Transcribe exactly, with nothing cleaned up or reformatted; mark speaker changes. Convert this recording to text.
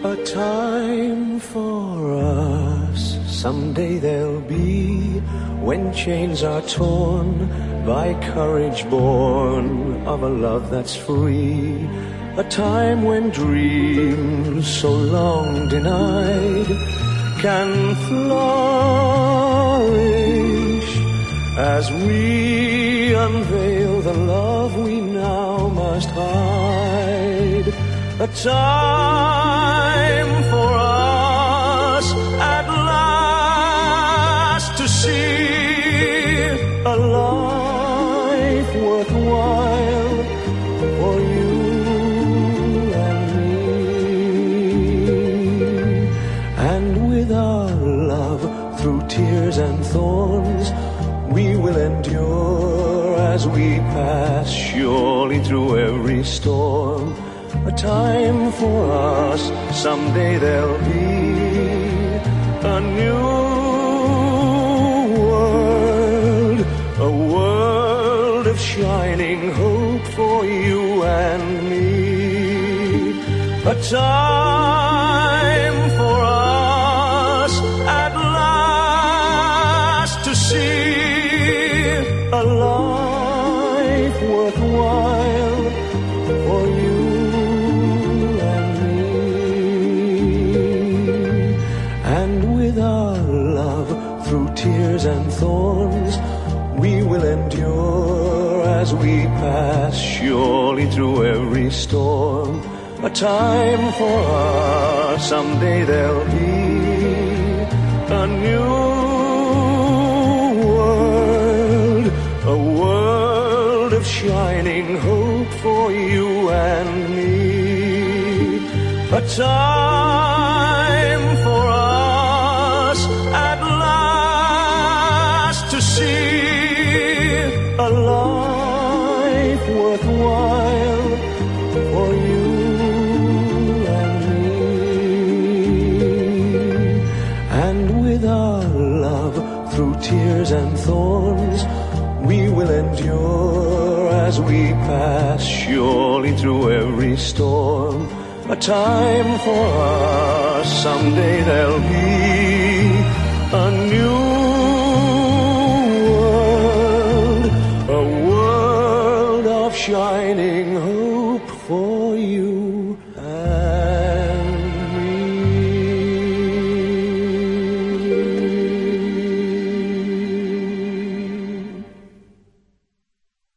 Speaker 1: A time for us, someday there'll be, when chains are torn by courage born of a love that's free. A time when dreams so long denied can flourish as we unveil the love we now must hide. A time for us at last to see a life worthwhile for you and me. And with our love through tears and thorns, we will endure as we pass surely through every storm. A time for us, someday there'll be a new world, a world of shining hope for you and me. A time for us at last to see a life worthwhile for you. Through tears and thorns, we will endure as we pass surely through every storm. A time for us, someday there'll be a new world, a world of shining hope for you and me. A time for us at last to see a life worthwhile for you and me. And with our love through tears and thorns, we will endure as we pass surely through every storm. A time for us, someday there'll be a new world, a world of shining hope for you.